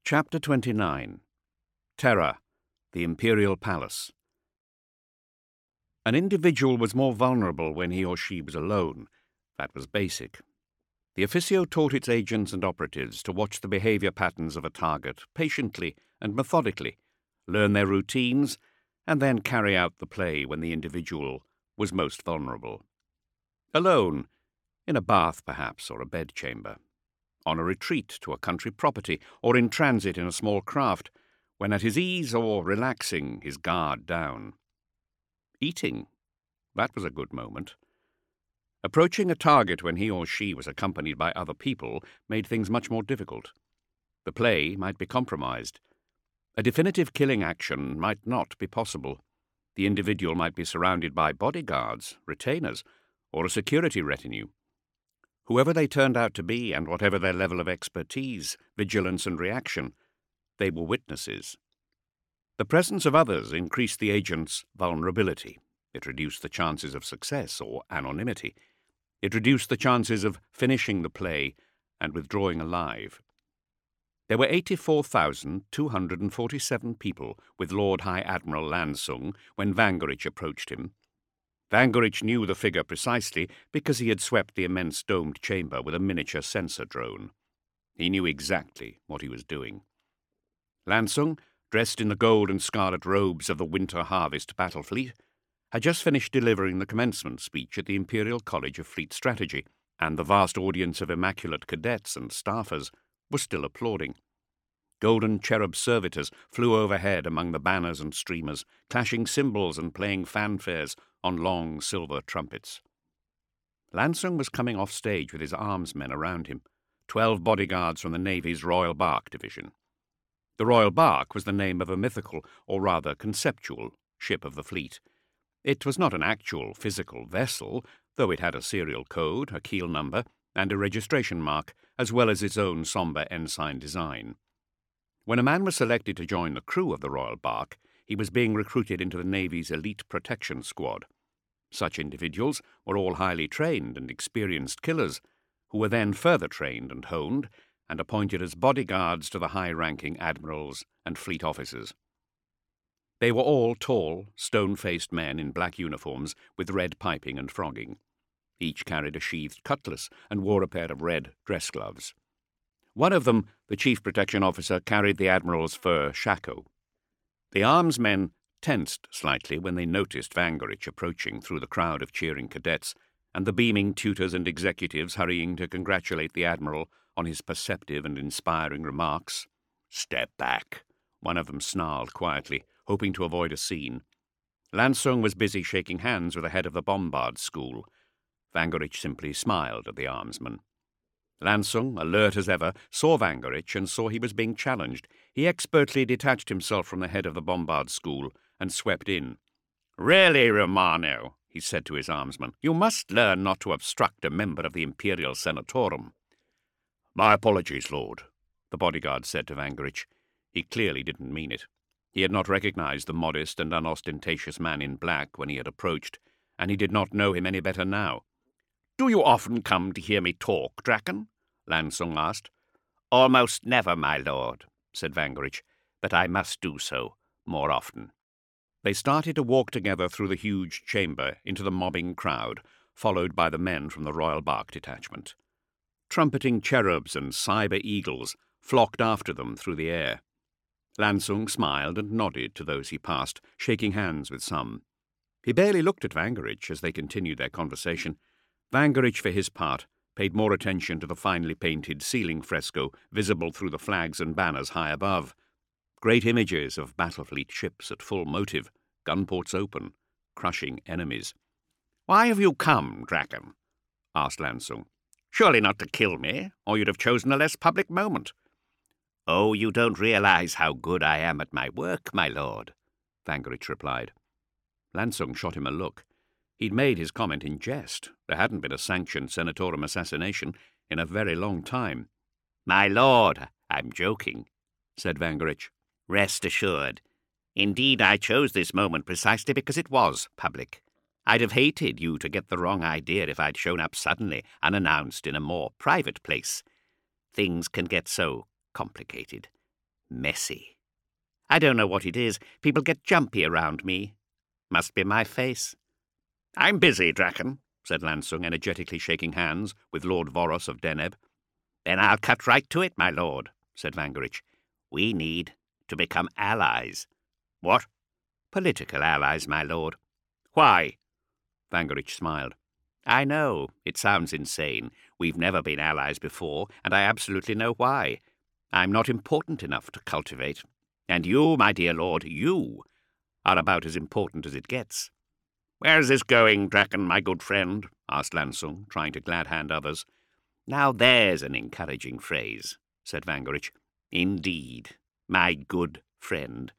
Chapter 29. Terror, the Imperial Palace. An individual was more vulnerable when he or she was alone. That was basic. The Officio taught its agents and operatives to watch the behavior patterns of a target patiently and methodically, learn their routines, and then carry out the play when the individual was most vulnerable. Alone, in a bath perhaps, or a bedchamber. On a retreat to a country property, or in transit in a small craft, when at his ease or relaxing, his guard down. Eating, that was a good moment. Approaching a target when he or she was accompanied by other people made things much more difficult. The play might be compromised. A definitive killing action might not be possible. The individual might be surrounded by bodyguards, retainers, or a security retinue. Whoever they turned out to be, and whatever their level of expertise, vigilance, and reaction, they were witnesses. The presence of others increased the agent's vulnerability. It reduced the chances of success or anonymity. It reduced the chances of finishing the play and withdrawing alive. There were 84,247 people with Lord High Admiral Lansung when Vangerich approached him. Vangerich knew the figure precisely because he had swept the immense domed chamber with a miniature sensor drone. He knew exactly what he was doing. Lansung, dressed in the gold and scarlet robes of the Winter Harvest battle fleet, had just finished delivering the commencement speech at the Imperial College of Fleet Strategy, and the vast audience of immaculate cadets and staffers was still applauding. Golden cherub servitors flew overhead among the banners and streamers, clashing cymbals and playing fanfares on long silver trumpets. Lansung was coming off stage with his arms men around him, 12 bodyguards from the Navy's Royal Bark Division. The Royal Bark was the name of a mythical, or rather conceptual, ship of the fleet. It was not an actual physical vessel, though it had a serial code, a keel number, and a registration mark, as well as its own sombre ensign design. When a man was selected to join the crew of the Royal Bark, he was being recruited into the Navy's elite protection squad. Such individuals were all highly trained and experienced killers, who were then further trained and honed, and appointed as bodyguards to the high-ranking admirals and fleet officers. They were all tall, stone-faced men in black uniforms with red piping and frogging. Each carried a sheathed cutlass and wore a pair of red dress gloves. One of them, the chief protection officer, carried the admiral's fur shako. The arms men tensed slightly when they noticed Vangerich approaching through the crowd of cheering cadets, and the beaming tutors and executives hurrying to congratulate the admiral on his perceptive and inspiring remarks. "Step back," one of them snarled quietly, hoping to avoid a scene. Lansung was busy shaking hands with the head of the bombard school. Vangerich simply smiled at the armsman. Lansung, alert as ever, saw Vangerich and saw he was being challenged. He expertly detached himself from the head of the bombard school and swept in. "Really, Romano," he said to his armsman, "you must learn not to obstruct a member of the Imperial Senatorum." "My apologies, Lord," the bodyguard said to Vangerich. He clearly didn't mean it. He had not recognized the modest and unostentatious man in black when he had approached, and he did not know him any better now. "Do you often come to hear me talk, Draken?" Lansung asked. "Almost never, my lord," said Vangerich, "but I must do so more often." They started to walk together through the huge chamber into the mobbing crowd, followed by the men from the Royal Bark Detachment. Trumpeting cherubs and cyber eagles flocked after them through the air. Lansung smiled and nodded to those he passed, shaking hands with some. He barely looked at Vangerich as they continued their conversation. Vangerich, for his part, paid more attention to the finely painted ceiling fresco visible through the flags and banners high above. Great images of battlefleet ships at full motive, gunports open, crushing enemies. "Why have you come, Draken?" asked Lansung. "Surely not to kill me, or you'd have chosen a less public moment." "Oh, you don't realize how good I am at my work, my lord," Vangerich replied. Lansung shot him a look. He'd made his comment in jest. There hadn't been a sanctioned Senatorum assassination in a very long time. "My lord, I'm joking," said Vangerich. "Rest assured. Indeed, I chose this moment precisely because it was public. I'd have hated you to get the wrong idea if I'd shown up suddenly, unannounced, in a more private place. Things can get so complicated. Messy. I don't know what it is. People get jumpy around me. Must be my face. I'm busy, Draken, said Lansung, energetically shaking hands with Lord Voros of Deneb. Then I'll cut right to it, my lord, said Vangerich. We need to become allies. What? Political allies, my lord. Why? Vangerich smiled. I know, it sounds insane. We've never been allies before, and I absolutely know why. I'm not important enough to cultivate. And you, my dear lord, you are about as important as it gets. Where's this going, Draken, my good friend? Asked Lansung, trying to glad-hand others. Now there's an encouraging phrase, said Vangerich. Indeed, my good friend.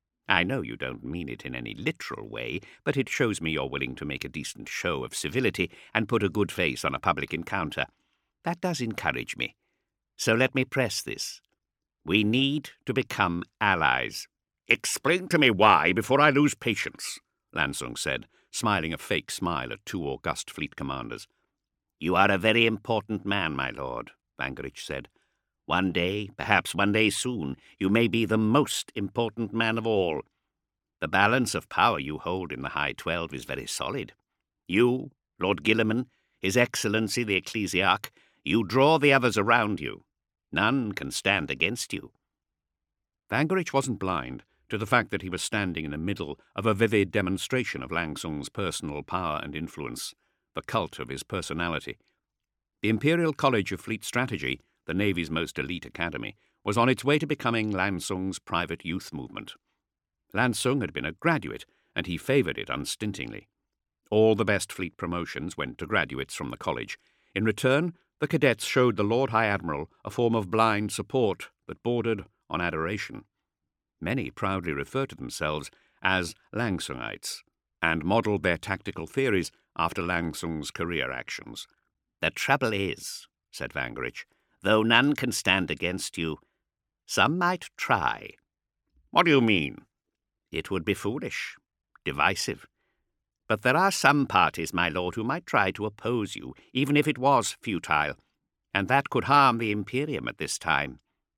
I know you don't mean it in any literal way, but it shows me you're willing to make a decent show of civility and put a good face on a public encounter. That does encourage me. So let me press this. We need to become allies. Explain to me why before I lose patience, Lansung said, smiling a fake smile at two august fleet commanders. You are a very important man, my lord, Vangerich said. One day, perhaps one day soon, you may be the most important man of all. The balance of power you hold in the High 12 is very solid. You, Lord Guilliman, His Excellency the Ecclesiarch, you draw the others around you. None can stand against you. Vangerich wasn't blind to the fact that he was standing in the middle of a vivid demonstration of Lansung's personal power and influence, the cult of his personality. The Imperial College of Fleet Strategy, the Navy's most elite academy, was on its way to becoming Lansung's private youth movement. Lansung had been a graduate, and he favoured it unstintingly. All the best fleet promotions went to graduates from the college. In return, the cadets showed the Lord High Admiral a form of blind support that bordered on adoration. Many proudly referred to themselves as Langsungites, and modelled their tactical theories after Lansung's career actions. The trouble is, said Vangerich, though none can stand against you, some might try. What do you mean? It would be foolish, divisive. But there are some parties, my lord, who might try to oppose you, even if it was futile, and that could harm the Imperium at this time.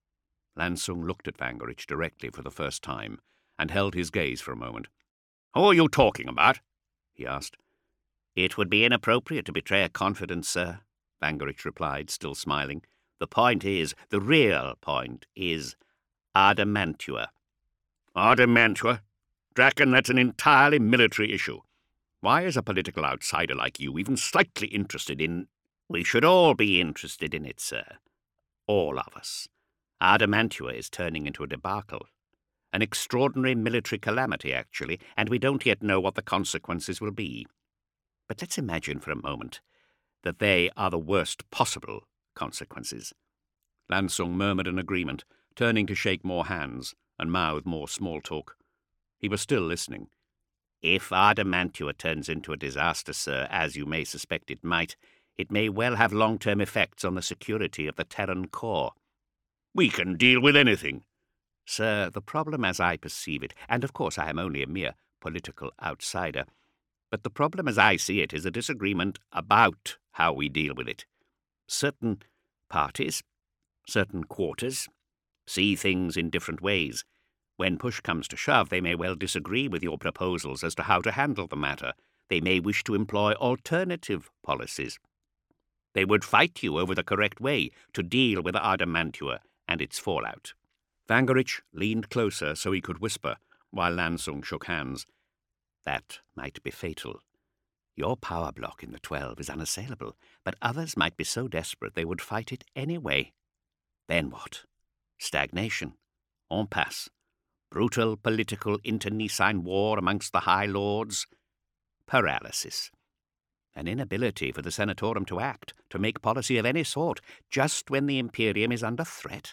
Lansung looked at Vangerich directly for the first time, and held his gaze for a moment. Who are you talking about? He asked. It would be inappropriate to betray a confidence, sir, Vangerich replied, still smiling. The real point is Adamantua. Adamantua? Draken, that's an entirely military issue. Why is a political outsider like you even slightly interested in... We should all be interested in it, sir. All of us. Adamantua is turning into a debacle. An extraordinary military calamity, actually, and we don't yet know what the consequences will be. But let's imagine for a moment that they are the worst possible consequences. Lansung murmured an agreement, turning to shake more hands and mouth more small talk. He was still listening. If Adamantua turns into a disaster, sir, as you may suspect it might, it may well have long-term effects on the security of the Terran core. We can deal with anything. Sir, the problem as I perceive it, and of course I am only a mere political outsider, but the problem as I see it is a disagreement about how we deal with it. Certain parties, certain quarters, see things in different ways. When push comes to shove, they may well disagree with your proposals as to how to handle the matter. They may wish to employ alternative policies. They would fight you over the correct way to deal with Adamantua and its fallout. Vangerich leaned closer so he could whisper, while Lansung shook hands. That might be fatal. Your power block in the 12 is unassailable, but others might be so desperate they would fight it anyway. Then what? Stagnation. En passe. Brutal political internecine war amongst the High Lords. Paralysis. An inability for the Senatorum to act, to make policy of any sort, just when the Imperium is under threat.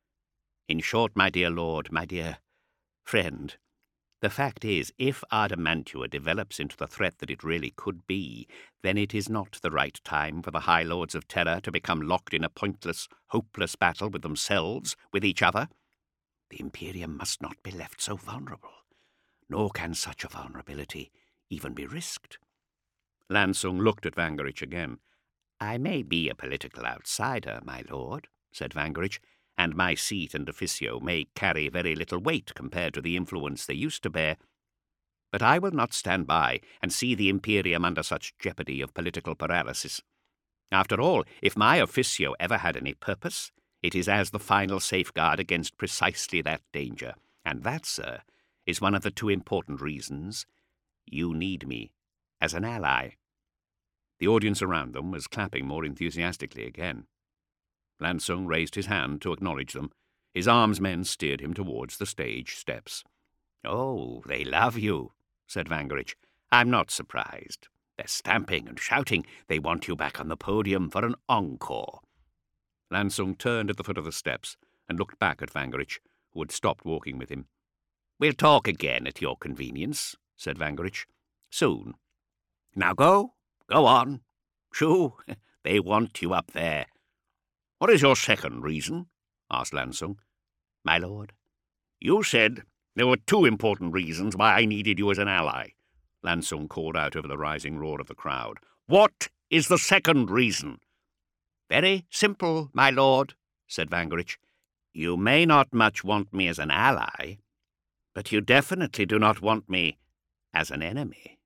In short, my dear lord, my dear friend, the fact is, if Adamantua develops into the threat that it really could be, then it is not the right time for the High Lords of Terra to become locked in a pointless, hopeless battle with themselves, with each other. The Imperium must not be left so vulnerable, nor can such a vulnerability even be risked. Lansung looked at Vangerich again. I may be a political outsider, my lord, said Vangerich, and my seat and officio may carry very little weight compared to the influence they used to bear. But I will not stand by and see the Imperium under such jeopardy of political paralysis. After all, if my officio ever had any purpose, it is as the final safeguard against precisely that danger. And that, sir, is one of the two important reasons you need me as an ally." The audience around them was clapping more enthusiastically again. Lansung raised his hand to acknowledge them. His arms men steered him towards the stage steps. "Oh, they love you," said Vangerich. "I'm not surprised. They're stamping and shouting. They want you back on the podium for an encore." Lansung turned at the foot of the steps and looked back at Vangerich, who had stopped walking with him. "We'll talk again at your convenience," said Vangerich. "Soon. Now go on. Shoo, they want you up there." "What is your second reason?" asked Lansung. "My lord?" "You said there were two important reasons why I needed you as an ally," Lansung called out over the rising roar of the crowd. "What is the second reason?" "Very simple, my lord," said Vangerich. "You may not much want me as an ally, but you definitely do not want me as an enemy."